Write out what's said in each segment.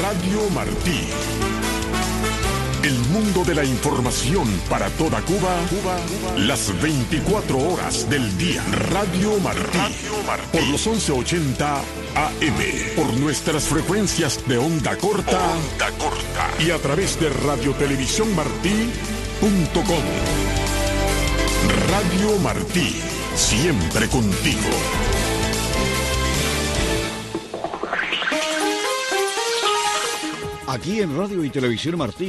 Radio Martí. El mundo de la información para toda Cuba, las 24 horas del día. Radio Martí. Por los 1180 AM. Por nuestras frecuencias de onda corta. Y a través de radiotelevisiónmartí.com. Radio Martí. Siempre contigo. Aquí en Radio y Televisión Martí,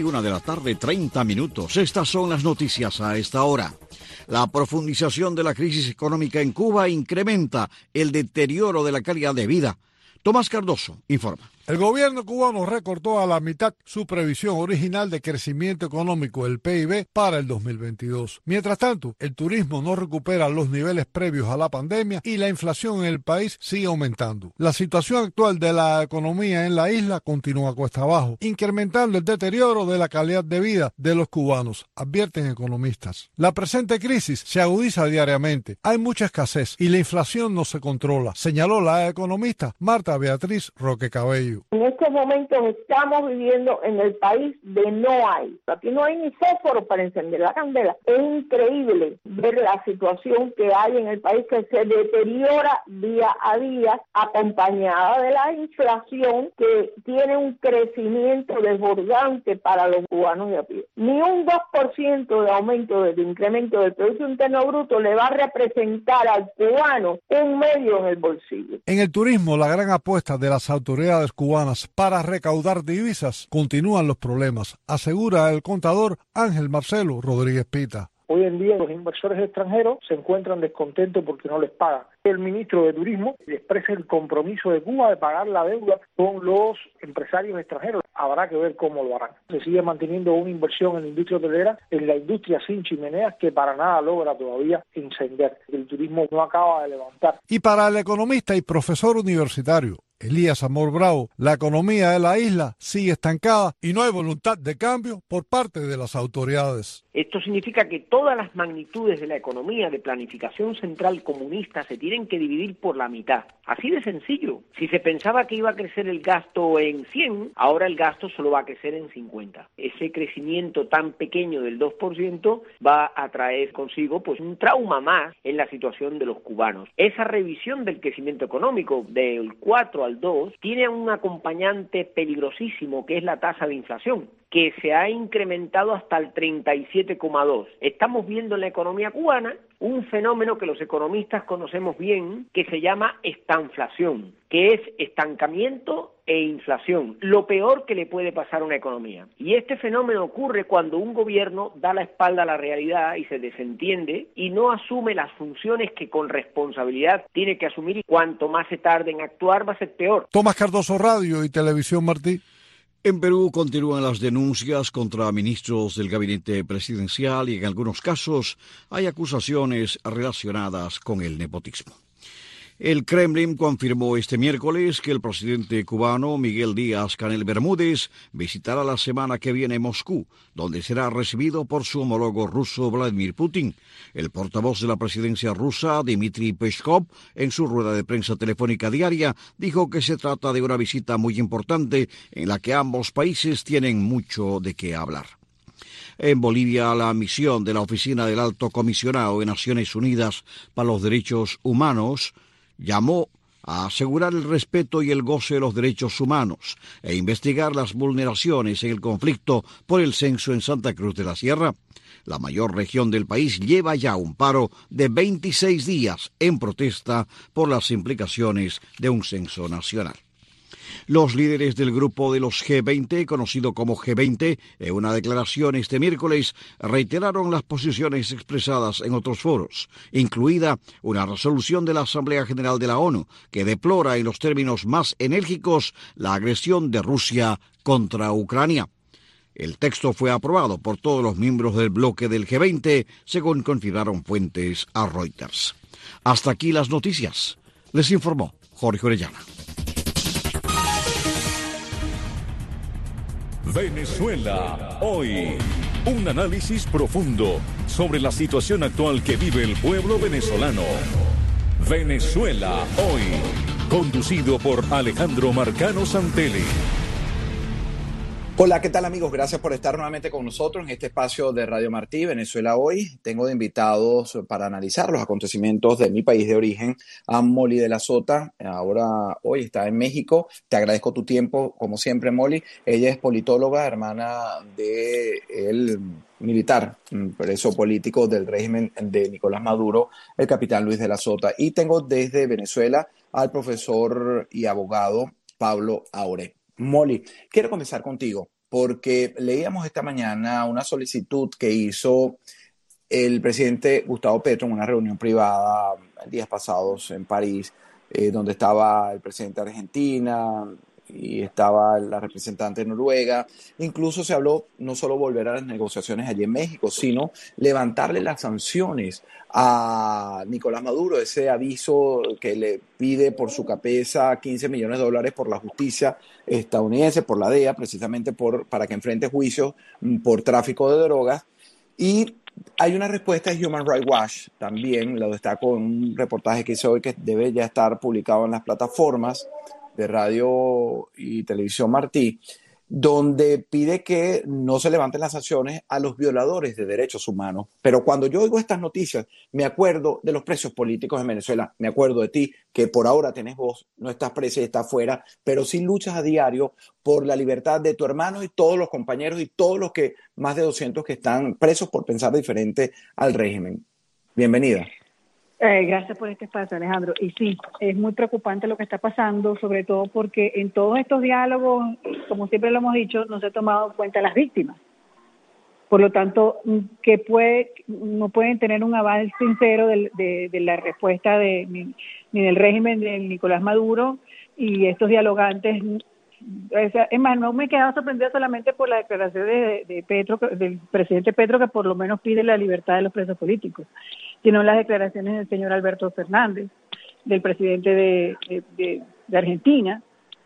1:30 p.m. Estas son las noticias a esta hora. La profundización de la crisis económica en Cuba incrementa el deterioro de la calidad de vida. Tomás Cardoso informa. El gobierno cubano recortó a la mitad su previsión original de crecimiento económico, el PIB, para el 2022. Mientras tanto, el turismo no recupera los niveles previos a la pandemia y la inflación en el país sigue aumentando. La situación actual de la economía en la isla continúa cuesta abajo, incrementando el deterioro de la calidad de vida de los cubanos, advierten economistas. La presente crisis se agudiza diariamente, hay mucha escasez y la inflación no se controla, señaló la economista Marta Beatriz Roque Cabello. En estos momentos estamos viviendo en el país de no hay. Aquí no hay ni fósforo para encender la candela. Es increíble ver la situación que hay en el país, que se deteriora día a día, acompañada de la inflación que tiene un crecimiento desbordante para los cubanos de a pie. Ni un 2% de aumento del incremento del Producto Interno Bruto le va a representar al cubano un medio en el bolsillo. En el turismo, la gran apuesta de las autoridades cubanas para recaudar divisas, continúan los problemas, asegura el contador Ángel Marcelo Rodríguez Pita. Hoy en día los inversores extranjeros se encuentran descontentos porque no les pagan. El ministro de Turismo expresa el compromiso de Cuba de pagar la deuda con los empresarios extranjeros. Habrá que ver cómo lo harán. Se sigue manteniendo una inversión en la industria hotelera, en la industria sin chimeneas, que para nada logra todavía encender. El turismo no acaba de levantar. Y para el economista y profesor universitario Elías Amor Bravo, la economía de la isla sigue estancada y no hay voluntad de cambio por parte de las autoridades. Esto significa que todas las magnitudes de la economía de planificación central comunista se tienen que dividir por la mitad. Así de sencillo. Si se pensaba que iba a crecer el gasto en 100, ahora el gasto solo va a crecer en 50. Ese crecimiento tan pequeño del 2% va a traer consigo pues un trauma más en la situación de los cubanos. Esa revisión del crecimiento económico del 4 al 2 tiene un acompañante peligrosísimo, que es la tasa de inflación, que se ha incrementado hasta el 37,2. Estamos viendo en la economía cubana un fenómeno que los economistas conocemos bien, que se llama estanflación, que es estancamiento e inflación, lo peor que le puede pasar a una economía. Y este fenómeno ocurre cuando un gobierno da la espalda a la realidad y se desentiende y no asume las funciones que con responsabilidad tiene que asumir, y cuanto más se tarde en actuar va a ser peor. Tomás Cardoso, Radio y Televisión Martí. En Perú continúan las denuncias contra ministros del gabinete presidencial y en algunos casos hay acusaciones relacionadas con el nepotismo. El Kremlin confirmó este miércoles que el presidente cubano Miguel Díaz-Canel Bermúdez visitará la semana que viene Moscú, donde será recibido por su homólogo ruso Vladimir Putin. El portavoz de la presidencia rusa, Dmitry Peskov, en su rueda de prensa telefónica diaria, dijo que se trata de una visita muy importante en la que ambos países tienen mucho de qué hablar. En Bolivia, la misión de la Oficina del Alto Comisionado de Naciones Unidas para los Derechos Humanos llamó a asegurar el respeto y el goce de los derechos humanos e investigar las vulneraciones en el conflicto por el censo en Santa Cruz de la Sierra. La mayor región del país lleva ya un paro de 26 días en protesta por las implicaciones de un censo nacional. Los líderes del grupo de los G20, conocido como G20, en una declaración este miércoles, reiteraron las posiciones expresadas en otros foros, incluida una resolución de la Asamblea General de la ONU, que deplora en los términos más enérgicos la agresión de Rusia contra Ucrania. El texto fue aprobado por todos los miembros del bloque del G20, según confirmaron fuentes a Reuters. Hasta aquí las noticias. Les informó Jorge Orellana. Venezuela hoy. Un análisis profundo sobre la situación actual que vive el pueblo venezolano. Venezuela hoy. Conducido por Alejandro Marcano Santelli. Hola, ¿qué tal amigos? Gracias por estar nuevamente con nosotros en este espacio de Radio Martí, Venezuela Hoy. Tengo de invitados para analizar los acontecimientos de mi país de origen a Molly de la Sota. Hoy está en México. Te agradezco tu tiempo, como siempre, Molly. Ella es politóloga, hermana del militar, preso político del régimen de Nicolás Maduro, el capitán Luis de la Sota. Y tengo desde Venezuela al profesor y abogado Pablo Aure. Molly, quiero comenzar contigo porque leíamos esta mañana una solicitud que hizo el presidente Gustavo Petro en una reunión privada días pasados en París, donde estaba el presidente de Argentina y estaba la representante de Noruega. Incluso se habló no solo volver a las negociaciones allí en México, sino levantarle las sanciones a Nicolás Maduro, ese aviso que le pide por su cabeza $15 millones por la justicia estadounidense, por la DEA, precisamente para que enfrente juicios por tráfico de drogas. Y hay una respuesta de Human Rights Watch, también lo destaco en un reportaje que hice hoy que debe ya estar publicado en las plataformas de radio y televisión Martí, donde pide que no se levanten las sanciones a los violadores de derechos humanos. Pero cuando yo oigo estas noticias, me acuerdo de los presos políticos en Venezuela, me acuerdo de ti, que por ahora tenés voz, no estás presa y estás fuera, pero sí luchas a diario por la libertad de tu hermano y todos los compañeros y todos los que, más de 200 que están presos por pensar diferente al régimen. Bienvenida. Gracias por este espacio, Alejandro. Y sí, es muy preocupante lo que está pasando, sobre todo porque en todos estos diálogos, como siempre lo hemos dicho, no se ha tomado en cuenta las víctimas. Por lo tanto, no pueden tener un aval sincero de la respuesta ni del régimen de Nicolás Maduro y estos dialogantes. Es más, no me he quedado sorprendida solamente por la declaración de Petro, del presidente Petro, que por lo menos pide la libertad de los presos políticos, sino las declaraciones del señor Alberto Fernández, del presidente de Argentina,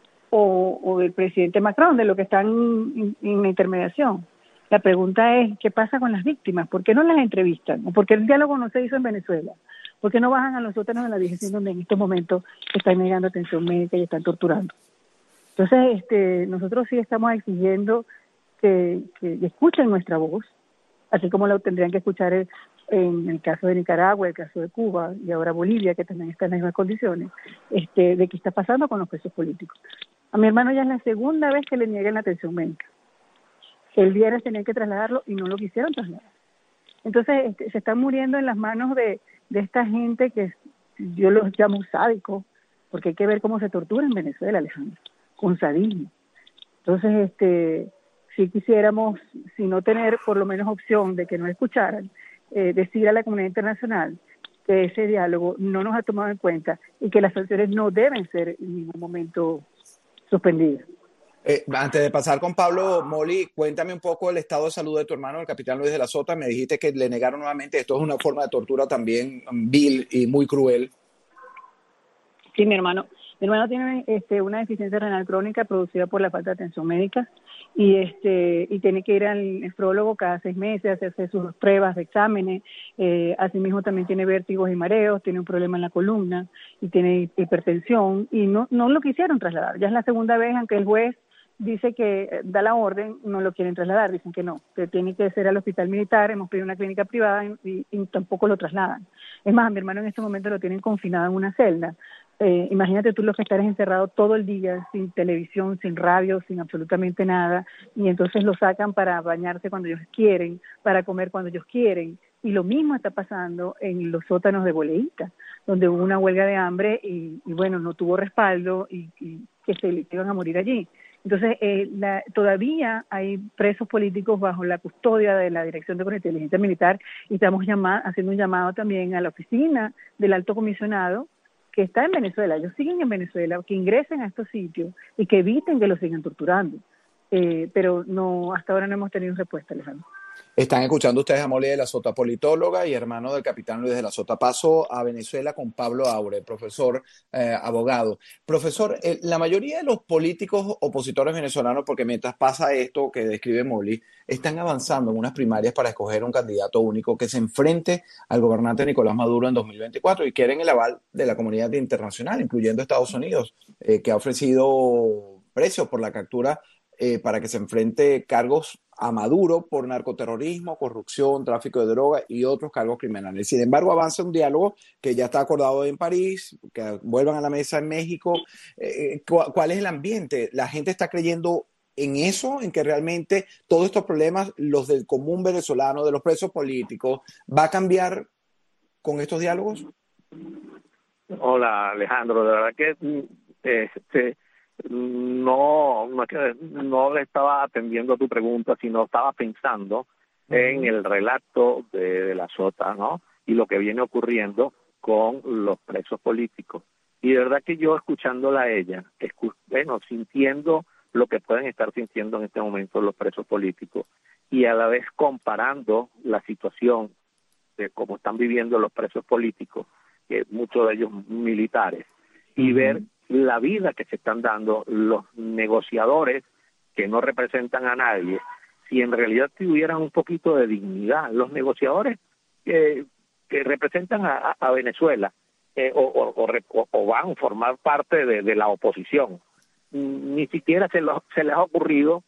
o del presidente Macron, de lo que están en la intermediación. La pregunta es, ¿qué pasa con las víctimas? ¿Por qué no las entrevistan? ¿O por qué el diálogo no se hizo en Venezuela? ¿Por qué no bajan a los sótanos de la DGCIN, donde en estos momentos están negando atención médica y están torturando? Entonces, nosotros sí estamos exigiendo que escuchen nuestra voz, así como lo tendrían que escuchar en el caso de Nicaragua, el caso de Cuba y ahora Bolivia, que también está en las mismas condiciones, de qué está pasando con los presos políticos. A mi hermano ya es la segunda vez que le niegan la atención médica. El viernes tenían que trasladarlo y no lo quisieron trasladar. Entonces, se están muriendo en las manos de esta gente que yo los llamo sádicos, porque hay que ver cómo se tortura en Venezuela, Alejandro, con sadismo. Entonces, si quisiéramos, si no tener por lo menos opción de que no escucharan, decir a la comunidad internacional que ese diálogo no nos ha tomado en cuenta y que las sanciones no deben ser en ningún momento suspendidas. Antes de pasar con Pablo, Molly, cuéntame un poco el estado de salud de tu hermano, el capitán Luis de la Sota. Me dijiste que le negaron nuevamente. Esto es una forma de tortura también vil y muy cruel. Sí, mi hermano tiene una deficiencia renal crónica producida por la falta de atención médica y tiene que ir al nefrólogo cada 6 meses, hacerse sus pruebas de exámenes. Asimismo también tiene vértigos y mareos, tiene un problema en la columna y tiene hipertensión y no lo quisieron trasladar. Ya es la segunda vez, aunque el juez dice que da la orden, no lo quieren trasladar, dicen que no, que tiene que ser al hospital militar, hemos pedido una clínica privada y tampoco lo trasladan. Es más, a mi hermano en este momento lo tienen confinado en una celda. Imagínate tú lo que estar encerrado todo el día, sin televisión, sin radio, sin absolutamente nada, y entonces lo sacan para bañarse cuando ellos quieren, para comer cuando ellos quieren, y lo mismo está pasando en los sótanos de Boleíta, donde hubo una huelga de hambre y bueno, no tuvo respaldo y que se iban a morir allí. Entonces, todavía hay presos políticos bajo la custodia de la Dirección de Contrainteligencia Militar y estamos haciendo un llamado también a la oficina del Alto Comisionado que está en Venezuela, ellos siguen en Venezuela, que ingresen a estos sitios y que eviten que los sigan torturando. Pero no, hasta ahora no hemos tenido respuesta, Alejandro. Están escuchando ustedes a Molly de la Sota, politóloga y hermano del capitán Luis de la Sota. Paso a Venezuela con Pablo Aure, profesor, abogado. Profesor, la mayoría de los políticos opositores venezolanos, porque mientras pasa esto que describe Molly, están avanzando en unas primarias para escoger un candidato único que se enfrente al gobernante Nicolás Maduro en 2024 y quieren el aval de la comunidad internacional, incluyendo Estados Unidos, que ha ofrecido precios por la captura para que se enfrente cargos a Maduro por narcoterrorismo, corrupción, tráfico de droga y otros cargos criminales. Sin embargo, avanza un diálogo que ya está acordado en París, que vuelvan a la mesa en México. ¿Cuál es el ambiente? ¿La gente está creyendo en eso, en que realmente todos estos problemas, los del común venezolano, de los presos políticos, va a cambiar con estos diálogos? Hola, Alejandro, de verdad que no le estaba atendiendo a tu pregunta, sino estaba pensando en el relato de la Sota, ¿no? Y lo que viene ocurriendo con los presos políticos. Y de verdad que yo, escuchándola a ella, sintiendo lo que pueden estar sintiendo en este momento los presos políticos, y a la vez comparando la situación de cómo están viviendo los presos políticos, que muchos de ellos militares, y ver la vida que se están dando los negociadores que no representan a nadie, si en realidad tuvieran un poquito de dignidad, los negociadores que representan a Venezuela o van a formar parte de la oposición, ni siquiera se les ha ocurrido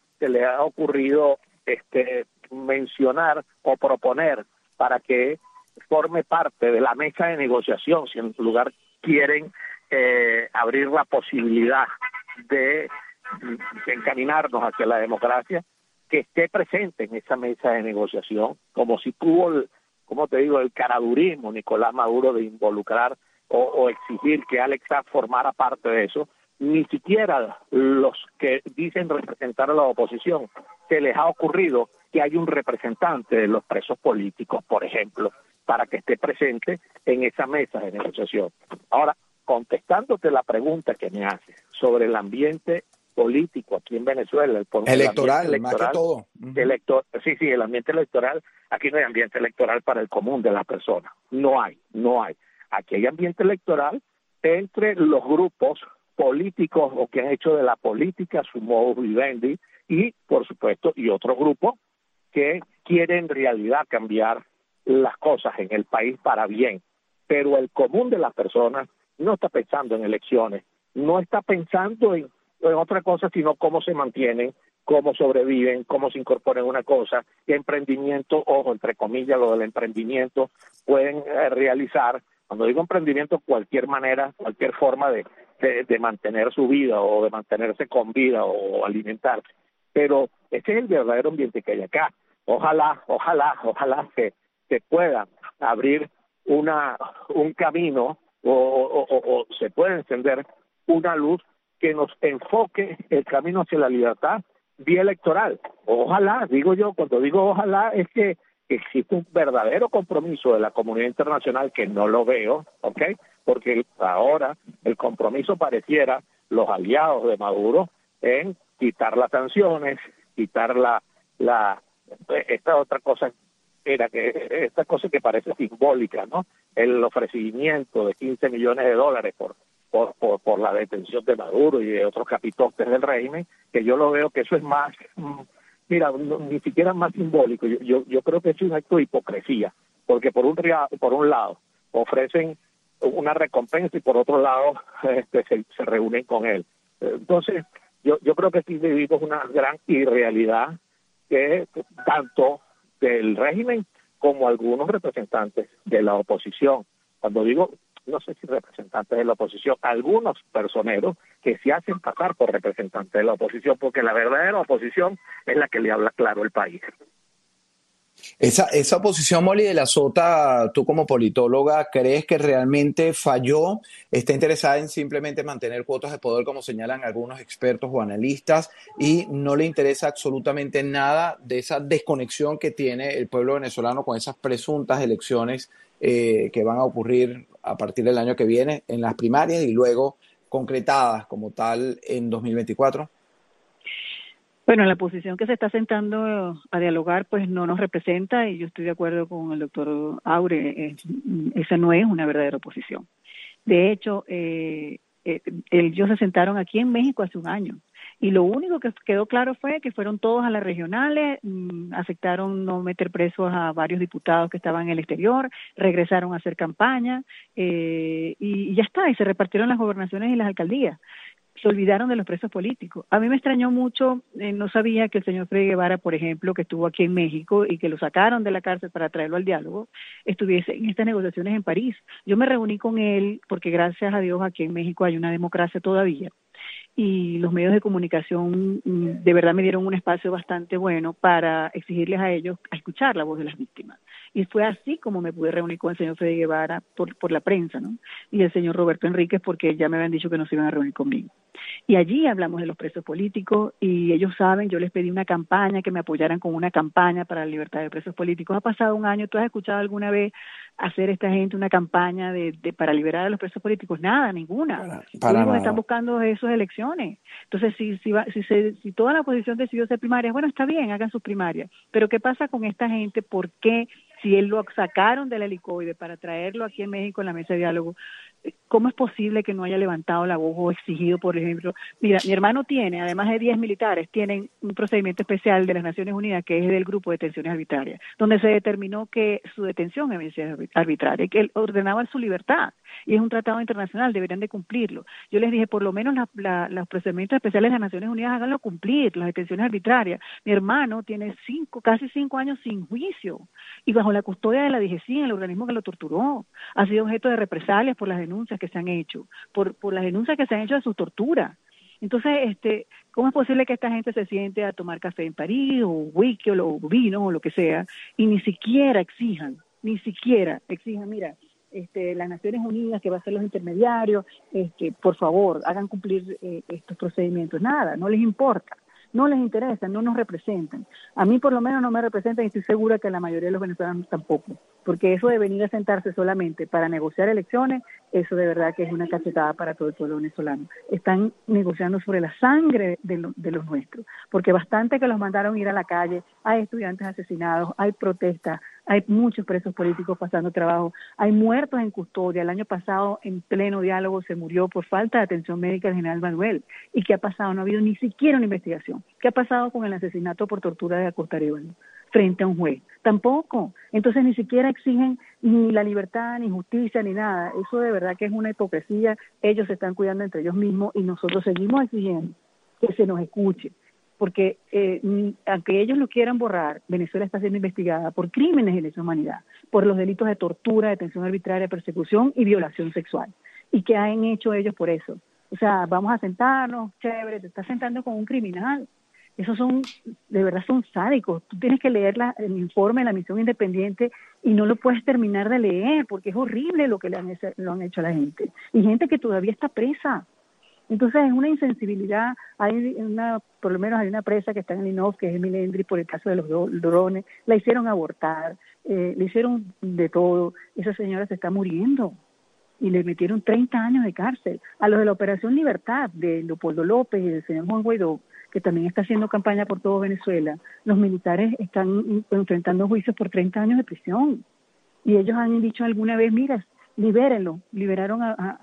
mencionar o proponer para que forme parte de la mesa de negociación, si en su lugar quieren abrir la posibilidad de encaminarnos hacia la democracia, que esté presente en esa mesa de negociación, como si tuvo, el caradurismo Nicolás Maduro de involucrar o exigir que Alex Saab formara parte de eso. Ni siquiera los que dicen representar a la oposición se les ha ocurrido que hay un representante de los presos políticos, por ejemplo, para que esté presente en esa mesa de negociación. Ahora, contestándote la pregunta que me haces sobre el ambiente político aquí en Venezuela, electoral, más que todo. El ambiente electoral, aquí no hay ambiente electoral para el común de las personas, no hay. Aquí hay ambiente electoral entre los grupos políticos o que han hecho de la política su modus vivendi y, por supuesto, y otros grupos que quieren en realidad cambiar las cosas en el país para bien, pero el común de las personas no está pensando en elecciones, no está pensando en otra cosa, sino cómo se mantienen, cómo sobreviven, cómo se incorporan una cosa, qué emprendimiento, ojo, entre comillas, lo del emprendimiento, pueden realizar. Cuando digo emprendimiento, cualquier manera, cualquier forma de mantener su vida o de mantenerse con vida o alimentarse. Pero ese es el verdadero ambiente que hay acá. Ojalá que se pueda abrir un camino o se pueda encender una luz que nos enfoque el camino hacia la libertad vía electoral. Ojalá, digo yo, cuando digo ojalá es que existe un verdadero compromiso de la comunidad internacional, que no lo veo, ¿ok? Porque ahora el compromiso pareciera los aliados de Maduro en quitar las sanciones, quitar esta otra cosa, esta cosa que parece simbólica, ¿no? El ofrecimiento de $15 millones por la detención de Maduro y de otros capitotes del régimen, que yo lo veo que eso es más, ni siquiera más simbólico. Yo creo que es un acto de hipocresía, porque por un lado ofrecen una recompensa y por otro lado se reúnen con él. Entonces, yo creo que aquí vivimos una gran irrealidad que tanto del régimen como algunos representantes de la oposición. Cuando digo, no sé si representantes de la oposición, algunos personeros que se hacen pasar por representantes de la oposición, porque la verdadera oposición es la que le habla claro al país. Esa oposición, Molly de la Sota, tú como politóloga, ¿crees que realmente falló? ¿Está interesada en simplemente mantener cuotas de poder, como señalan algunos expertos o analistas, y no le interesa absolutamente nada de esa desconexión que tiene el pueblo venezolano con esas presuntas elecciones que van a ocurrir a partir del año que viene en las primarias y luego concretadas como tal en 2024? Bueno, la posición que se está sentando a dialogar pues no nos representa, y yo estoy de acuerdo con el doctor Aure, esa no es una verdadera oposición. De hecho, ellos se sentaron aquí en México hace un año y lo único que quedó claro fue que fueron todos a las regionales, aceptaron no meter presos a varios diputados que estaban en el exterior, regresaron a hacer campaña y ya está, y se repartieron las gobernaciones y las alcaldías. se olvidaron de los presos políticos. A mí me extrañó mucho, no sabía que el señor Freddy Guevara, por ejemplo, que estuvo aquí en México y que lo sacaron de la cárcel para traerlo al diálogo, estuviese en estas negociaciones en París. Yo me reuní con él porque gracias a Dios aquí en México hay una democracia todavía y los medios de comunicación de verdad me dieron un espacio bastante bueno para exigirles a ellos a escuchar la voz de las víctimas. Y fue así como me pude reunir con el señor Freddy Guevara por la prensa, ¿no? Y el señor Roberto Enríquez, porque ya me habían dicho que no se iban a reunir conmigo. Y allí hablamos de los presos políticos y ellos saben, yo les pedí una campaña, que me apoyaran con una campaña para la libertad de presos políticos. Ha pasado un año, ¿tú has escuchado alguna vez hacer esta gente una campaña para liberar a los presos políticos? Nada, ninguna. Lo único que están buscando es sus elecciones. Entonces, si toda la oposición decidió hacer primarias, bueno, está bien, hagan sus primarias. Pero ¿qué pasa con esta gente? ¿Por qué? Si él lo sacaron del helicoide para traerlo aquí en México en la mesa de diálogo, ¿cómo es posible que no haya levantado la voz o exigido, por ejemplo? Mira, mi hermano tiene, además de 10 militares, tienen un procedimiento especial de las Naciones Unidas que es del grupo de detenciones arbitrarias, donde se determinó que su detención es arbitraria, que él ordenaba su libertad. Y es un tratado internacional, deberían de cumplirlo. Yo les dije, por lo menos los procedimientos especiales de las Naciones Unidas háganlo cumplir, las detenciones arbitrarias. Mi hermano tiene casi 5 años sin juicio y bajo la custodia de la DGCIN, el organismo que lo torturó. Ha sido objeto de represalias por las denuncias que se han hecho, por las denuncias que se han hecho de su tortura. Entonces, ¿cómo es posible que esta gente se siente a tomar café en París, o whisky, o vino, o lo que sea, y ni siquiera exijan, mira, las Naciones Unidas, que va a ser los intermediarios, por favor, hagan cumplir estos procedimientos? Nada, no les importa. No les interesa, no nos representan. A mí por lo menos no me representan y estoy segura que a la mayoría de los venezolanos tampoco, porque eso de venir a sentarse solamente para negociar elecciones, eso de verdad que es una cachetada para todo el pueblo venezolano. Están negociando sobre la sangre de los nuestros, porque bastante que los mandaron ir a la calle, hay estudiantes asesinados, hay protestas, hay muchos presos políticos pasando trabajo, hay muertos en custodia. El año pasado, en pleno diálogo, se murió por falta de atención médica el general Manuel. ¿Y qué ha pasado? No ha habido ni siquiera una investigación. ¿Qué ha pasado con el asesinato por tortura de Acosta Arévalo frente a un juez? Tampoco. Entonces ni siquiera exigen ni la libertad, ni justicia, ni nada. Eso de verdad que es una hipocresía. Ellos se están cuidando entre ellos mismos y nosotros seguimos exigiendo que se nos escuche. Porque aunque ellos lo quieran borrar, Venezuela está siendo investigada por crímenes de lesa humanidad, por los delitos de tortura, detención arbitraria, persecución y violación sexual. ¿Y qué han hecho ellos por eso? O sea, vamos a sentarnos, chévere, te estás sentando con un criminal. Esos de verdad son sádicos. Tú tienes que leer el informe de la misión independiente y no lo puedes terminar de leer porque es horrible lo que lo han hecho a la gente. Y gente que todavía está presa. Entonces es una insensibilidad. Por lo menos hay una presa que está en Linov, que es Emily Endry, por el caso de los drones. La hicieron abortar, le hicieron de todo. Esa señora se está muriendo y le metieron 30 años de cárcel. A los de la Operación Libertad, de Leopoldo López y del señor Juan Guaidó, que también está haciendo campaña por todo Venezuela, los militares están enfrentando juicios por 30 años de prisión. Y ellos han dicho alguna vez, mira, libérenlo. Liberaron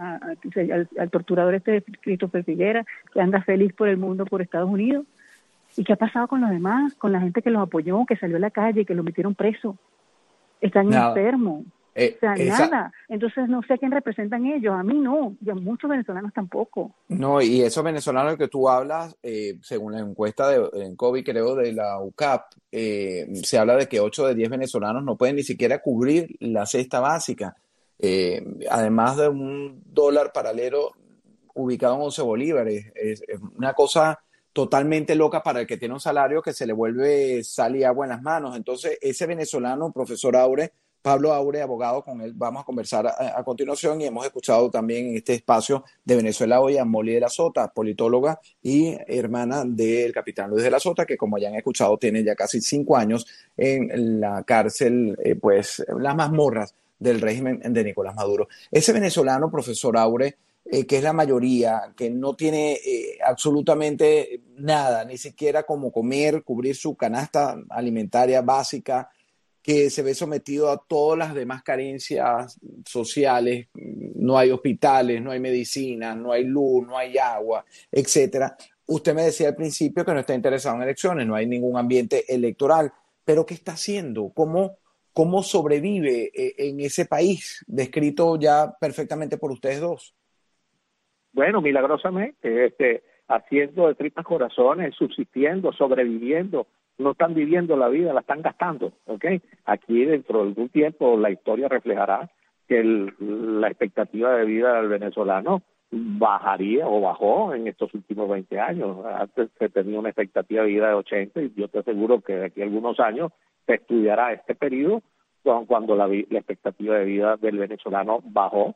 al torturador Christopher Figuera, que anda feliz por el mundo, por Estados Unidos. ¿Y qué ha pasado con los demás? Con la gente que los apoyó, que salió a la calle, que los metieron presos. Están enfermos. O sea, nada. Entonces no sé a quién representan ellos. A mí no, y a muchos venezolanos tampoco. No, y esos venezolanos que tú hablas, según la encuesta en COVID, creo, de la UCAP, se habla de que 8 de 10 venezolanos no pueden ni siquiera cubrir la cesta básica. Además de $1 paralelo ubicado en 11 bolívares. Es una cosa totalmente loca para el que tiene un salario que se le vuelve sal y agua en las manos. Entonces, ese venezolano, profesor Aure, Pablo Aure, abogado, con él vamos a conversar a continuación, y hemos escuchado también en este espacio de Venezuela Hoy a Molly de la Sota, politóloga y hermana del capitán Luis de la Sota, que como ya han escuchado tiene ya casi 5 años en la cárcel, pues las mazmorras del régimen de Nicolás Maduro. Ese venezolano, profesor Aure, que es la mayoría, que no tiene absolutamente nada, ni siquiera como comer, cubrir su canasta alimentaria básica, que se ve sometido a todas las demás carencias sociales, no hay hospitales, no hay medicinas, no hay luz, no hay agua, etcétera. Usted me decía al principio que no está interesado en elecciones, no hay ningún ambiente electoral, pero ¿qué está haciendo? ¿Cómo sobrevive en ese país descrito ya perfectamente por ustedes dos? bueno, milagrosamente, haciendo de tripas corazones, subsistiendo, sobreviviendo, no están viviendo la vida, la están gastando, ¿ok? Aquí dentro de algún tiempo la historia reflejará que la expectativa de vida del venezolano bajaría o bajó en estos últimos 20 años. Antes se tenía una expectativa de vida de 80 y yo te aseguro que de aquí a algunos años se estudiará este periodo cuando la expectativa de vida del venezolano bajó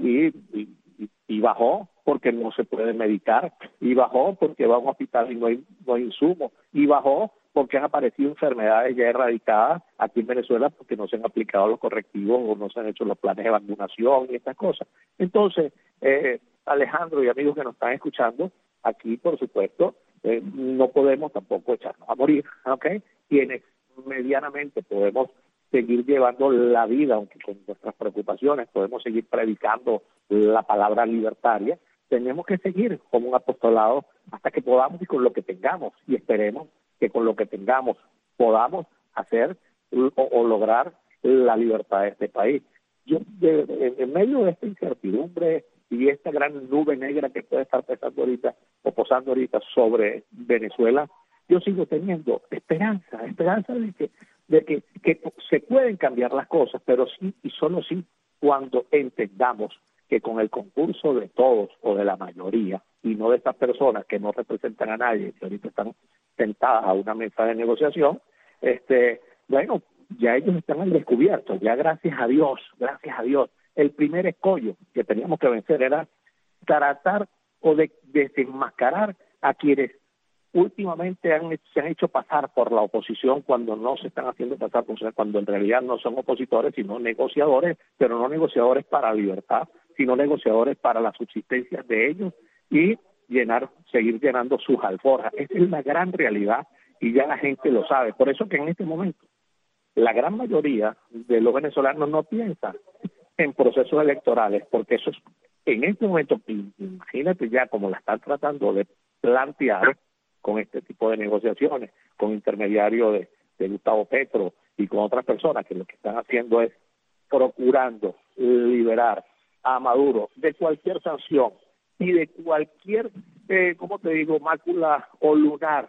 y bajó porque no se puede medicar, y bajó porque va a un hospital y no hay insumos, y bajó porque han aparecido enfermedades ya erradicadas aquí en Venezuela porque no se han aplicado los correctivos o no se han hecho los planes de vacunación y estas cosas. Entonces, Alejandro y amigos que nos están escuchando, aquí por supuesto no podemos tampoco echarnos a morir, ¿ok? Quienes medianamente podemos seguir llevando la vida, aunque con nuestras preocupaciones, podemos seguir predicando la palabra libertaria, tenemos que seguir como un apostolado hasta que podamos y con lo que tengamos, y esperemos que con lo que tengamos podamos hacer o lograr la libertad de este país. Yo, en medio de esta incertidumbre y esta gran nube negra que puede estar posando ahorita sobre Venezuela, yo sigo teniendo esperanza de que se pueden cambiar las cosas, pero sí y solo sí cuando entendamos que con el concurso de todos o de la mayoría, y no de estas personas que no representan a nadie, que ahorita están sentadas a una mesa de negociación, bueno, ya ellos están al descubierto, ya gracias a Dios, el primer escollo que teníamos que vencer era tratar o de desenmascarar a quienes últimamente se han hecho pasar por la oposición cuando no se están haciendo pasar por cuando en realidad no son opositores sino negociadores, pero no negociadores para la libertad, sino negociadores para la subsistencia de ellos y seguir llenando sus alforjas. Esa es la gran realidad y ya la gente lo sabe. Por eso que en este momento la gran mayoría de los venezolanos no piensan en procesos electorales, porque eso es, en este momento, imagínate ya como la están tratando de plantear con este tipo de negociaciones, con intermediarios de Gustavo Petro y con otras personas que lo que están haciendo es procurando liberar a Maduro de cualquier sanción y de cualquier, mácula o lunar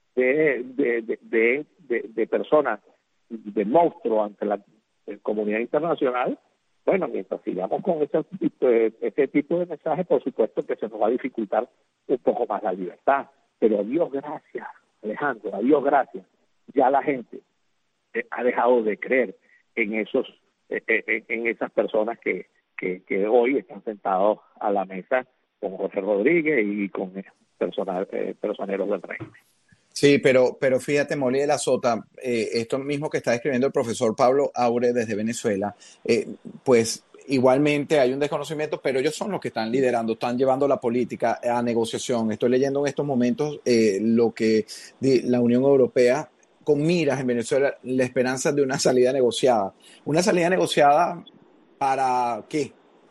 de personas, de monstruos ante la comunidad internacional. Bueno, mientras sigamos con ese tipo de mensajes, por supuesto que se nos va a dificultar un poco más la libertad. Pero a Dios gracias, Alejandro, a Dios gracias, ya la gente ha dejado de creer en esas personas que hoy están sentados a la mesa con José Rodríguez y con personeros del régimen. Sí, pero fíjate, Molly de la Sota, esto mismo que está escribiendo el profesor Pablo Aure desde Venezuela, pues igualmente hay un desconocimiento, pero ellos son los que están liderando, están llevando la política a negociación. Estoy leyendo en estos momentos lo que la Unión Europea con miras en Venezuela, la esperanza de una salida negociada. ¿Una salida negociada para qué?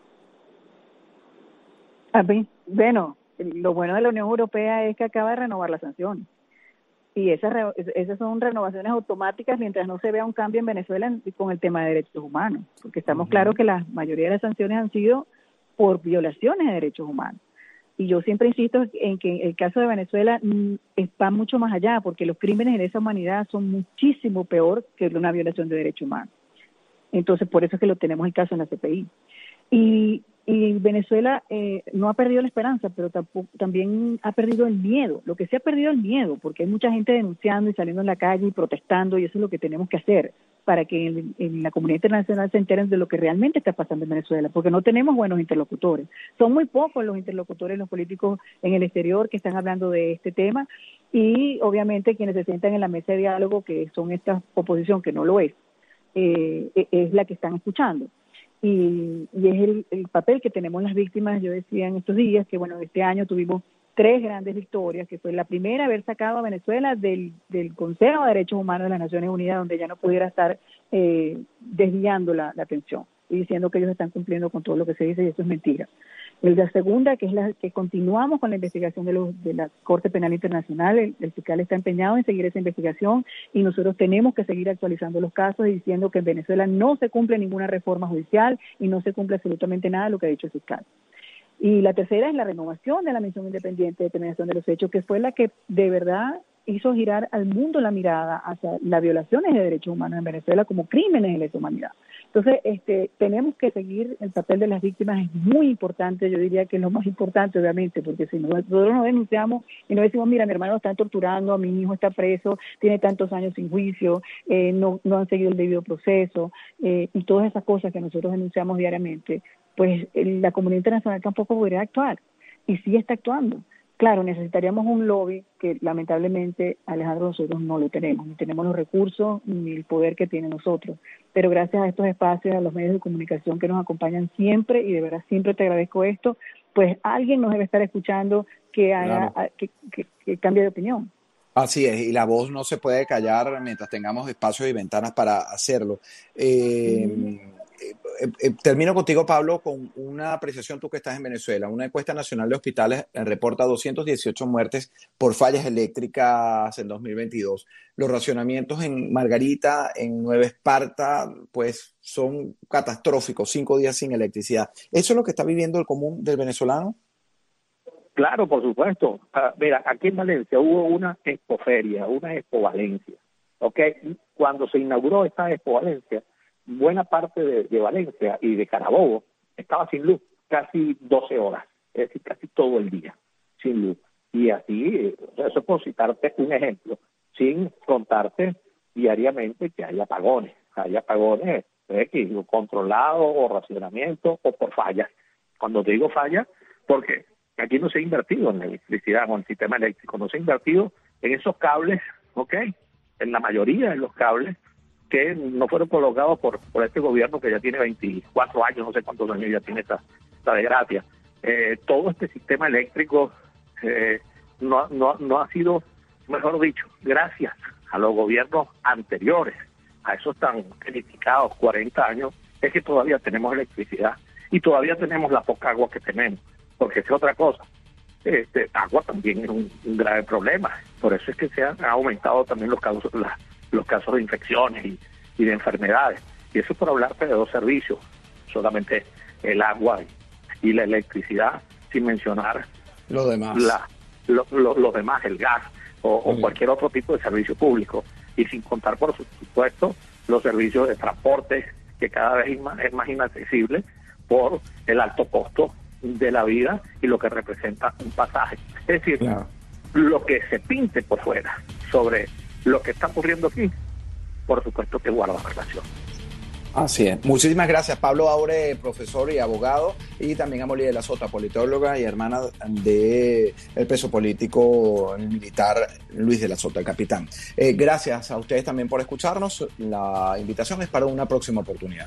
Bueno, lo bueno de la Unión Europea es que acaba de renovar las sanciones. Y esas son renovaciones automáticas mientras no se vea un cambio en Venezuela con el tema de derechos humanos, porque estamos claros que la mayoría de las sanciones han sido por violaciones de derechos humanos. Y yo siempre insisto en que el caso de Venezuela va mucho más allá, porque los crímenes de esa humanidad son muchísimo peor que una violación de derechos humanos. Entonces, por eso es que lo tenemos el caso en la CPI. Y Venezuela no ha perdido la esperanza, pero también ha perdido el miedo. Lo que sí ha perdido el miedo, porque hay mucha gente denunciando y saliendo en la calle y protestando, y eso es lo que tenemos que hacer para que en la comunidad internacional se enteren de lo que realmente está pasando en Venezuela, porque no tenemos buenos interlocutores. Son muy pocos los interlocutores, los políticos en el exterior que están hablando de este tema, y obviamente quienes se sientan en la mesa de diálogo, que son esta oposición, que no lo es la que están escuchando. Y es el papel que tenemos las víctimas. Yo decía en estos días que, bueno, este año tuvimos 3 grandes victorias, que fue la primera, haber sacado a Venezuela del Consejo de Derechos Humanos de las Naciones Unidas, donde ya no pudiera estar desviando la atención y diciendo que ellos están cumpliendo con todo lo que se dice, y eso es mentira. La segunda, que es la que continuamos con la investigación de la Corte Penal Internacional, el fiscal está empeñado en seguir esa investigación y nosotros tenemos que seguir actualizando los casos y diciendo que en Venezuela no se cumple ninguna reforma judicial y no se cumple absolutamente nada de lo que ha dicho el fiscal. Y la tercera es la renovación de la Misión Independiente de Determinación de los Hechos, que fue la que de verdad hizo girar al mundo la mirada hacia las violaciones de derechos humanos en Venezuela como crímenes de lesa humanidad. Entonces, tenemos que seguir el papel de las víctimas, es muy importante, yo diría que es lo más importante, obviamente, porque si nosotros nos denunciamos y nos decimos, mira, mi hermano lo están torturando, mi hijo está preso, tiene tantos años sin juicio, no han seguido el debido proceso, y todas esas cosas que nosotros denunciamos diariamente, pues la comunidad internacional tampoco podría actuar, y sí está actuando. Claro, necesitaríamos un lobby que lamentablemente, Alejandro, nosotros no lo tenemos, ni tenemos los recursos ni el poder que tienen nosotros, pero gracias a estos espacios, a los medios de comunicación que nos acompañan siempre, y de verdad siempre te agradezco esto, pues alguien nos debe estar escuchando que haga, claro, que cambie de opinión. Así es, y la voz no se puede callar mientras tengamos espacios y ventanas para hacerlo. Termino contigo, Pablo, con una apreciación, tú que estás en Venezuela. Una encuesta nacional de hospitales reporta 218 muertes por fallas eléctricas en 2022. Los racionamientos en Margarita, en Nueva Esparta, pues son catastróficos, 5 días sin electricidad. ¿Eso es lo que está viviendo el común del venezolano? Claro, por supuesto. Mira, aquí en Valencia hubo una expoferia, una Expo Valencia. ¿Okay? Cuando se inauguró esta Expo Valencia, buena parte de Valencia y de Carabobo estaba sin luz, casi 12 horas, es decir, casi todo el día sin luz. Y así, eso es por citarte un ejemplo, sin contarte diariamente que hay apagones controlados o racionamiento o por fallas. Cuando te digo fallas, porque aquí no se ha invertido en la electricidad o en el sistema eléctrico, no se ha invertido en esos cables, ¿ok? En la mayoría de los cables que no fueron colocados por este gobierno que ya tiene 24 años, no sé cuántos años ya tiene esta desgracia. Todo este sistema eléctrico no ha sido, mejor dicho, gracias a los gobiernos anteriores, a esos tan criticados 40 años, es que todavía tenemos electricidad y todavía tenemos la poca agua que tenemos, porque es otra cosa. Agua también es un grave problema, por eso es que se han aumentado también los casos de infecciones y de enfermedades. Y eso por hablarte de dos servicios, solamente el agua y la electricidad, sin mencionar lo demás, los demás, el gas o cualquier otro tipo de servicio público. Y sin contar, por supuesto, los servicios de transporte, que cada vez es más inaccesible por el alto costo de la vida y lo que representa un pasaje. Es decir, claro, lo que se pinte por fuera sobre lo que está ocurriendo aquí, por supuesto que guarda relación. Así es. Muchísimas gracias, Pablo Aure, profesor y abogado, y también a Molly de la Sota, politóloga y hermana de el preso político militar Luis de la Sota, el capitán. Gracias a ustedes también por escucharnos. La invitación es para una próxima oportunidad.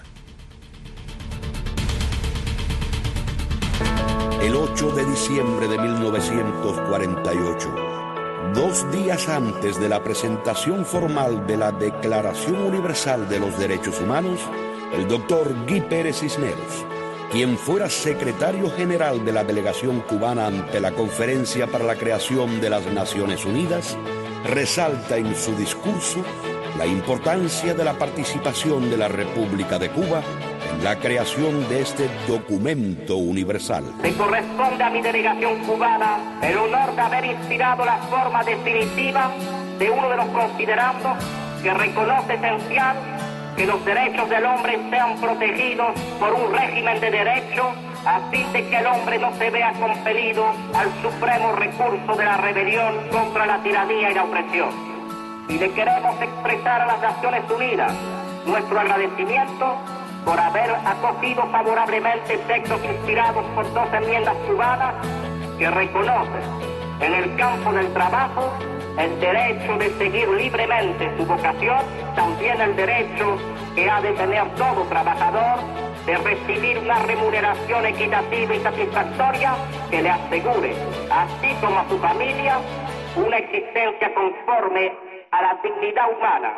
El 8 de diciembre de 1948, 2 días antes de la presentación formal de la Declaración Universal de los Derechos Humanos, el doctor Guy Pérez Cisneros, quien fuera secretario general de la delegación cubana ante la Conferencia para la Creación de las Naciones Unidas, resalta en su discurso la importancia de la participación de la República de Cuba en la creación de este documento universal. Me corresponde a mi delegación cubana el honor de haber inspirado la forma definitiva de uno de los considerandos que reconoce esencial que los derechos del hombre sean protegidos por un régimen de derecho, a fin de que el hombre no se vea compelido al supremo recurso de la rebelión contra la tiranía y la opresión. Y le queremos expresar a las Naciones Unidas nuestro agradecimiento por haber acogido favorablemente textos inspirados por 2 enmiendas cubanas que reconocen en el campo del trabajo el derecho de seguir libremente su vocación, también el derecho que ha de tener todo trabajador de recibir una remuneración equitativa y satisfactoria que le asegure, así como a su familia, una existencia conforme a la dignidad humana.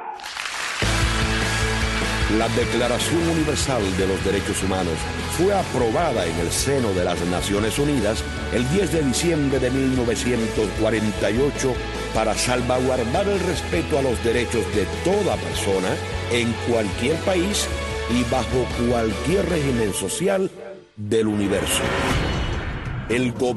La Declaración Universal de los Derechos Humanos fue aprobada en el seno de las Naciones Unidas el 10 de diciembre de 1948 para salvaguardar el respeto a los derechos de toda persona en cualquier país y bajo cualquier régimen social del universo. el gobierno